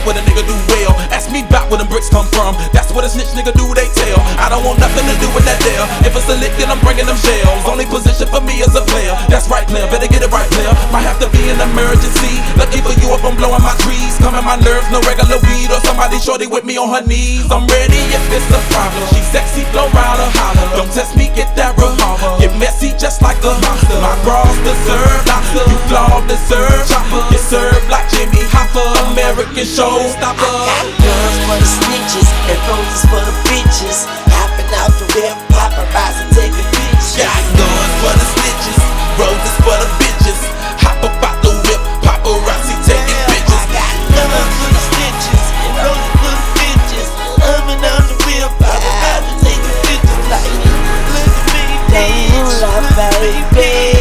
what a nigga do well. Ask me about where them bricks come from. That's what a snitch nigga do, they tell. I don't want nothing to do with that there. If it's a lick, then I'm bringing them shells. Only position for me is a player. That's right, player. Better get it right, player. Might have to be an emergency. Lucky for you if I'm blowing my trees. Coming my nerves, no regular weed or somebody shorty with me on her knees. I'm ready if it's a problem. She sexy, flow rider, holler. Don't test me, get that revolver. Get messy just like a monster. My bras deserve lobster. You flaw deserve chopper. Get served like Jimmy Hoffa. American showstopper. Guns for the snitches and roses for the bitches. Hopping out the whip, paparazzi taking pictures. Got guns for the snitches, roses for the bitches. Hop up out the whip, paparazzi taking pictures. I got guns for the snitches and roses for the bitches. Hopping out the whip, paparazzi taking pictures. Like, look at me dance, baby.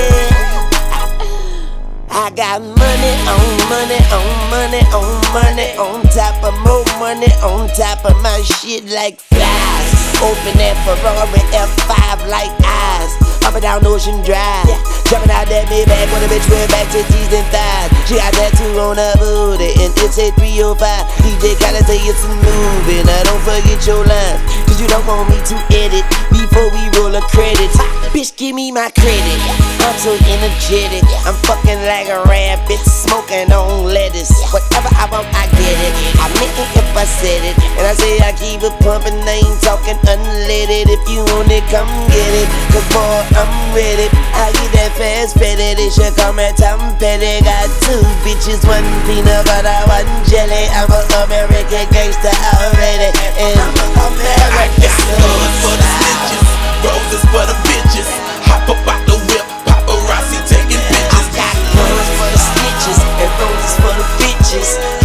I got money on money on money on money on top of more money on top of my shit like flies. Open that Ferrari F5 like eyes. Up and down Ocean Drive. Jumping out that big bag when a bitch went back to teeth and thighs. She got tattoo on her booty and it's a 305. DJ Khaled say it's a movie. Now don't forget your lines, cause you don't want me to edit before we roll a credit. Bitch, give me my credit. I'm so energetic. I'm fucking like a rabbit, smoking on lettuce. Whatever I want, I get it. I meant it if I said it, and I say I keep it pumping. I ain't talking unleaded. If you want it, come get it. Cause boy, I'm ready. I get that fast petty. They should come at Tom Petty. Got two bitches, one peanut butter, one jelly. I'm an American gangster already, and I'm American. Guns for the snitches, roses for the bitches. Hop up out the whip, paparazzi taking pictures. I got guns for the snitches and roses for the bitches.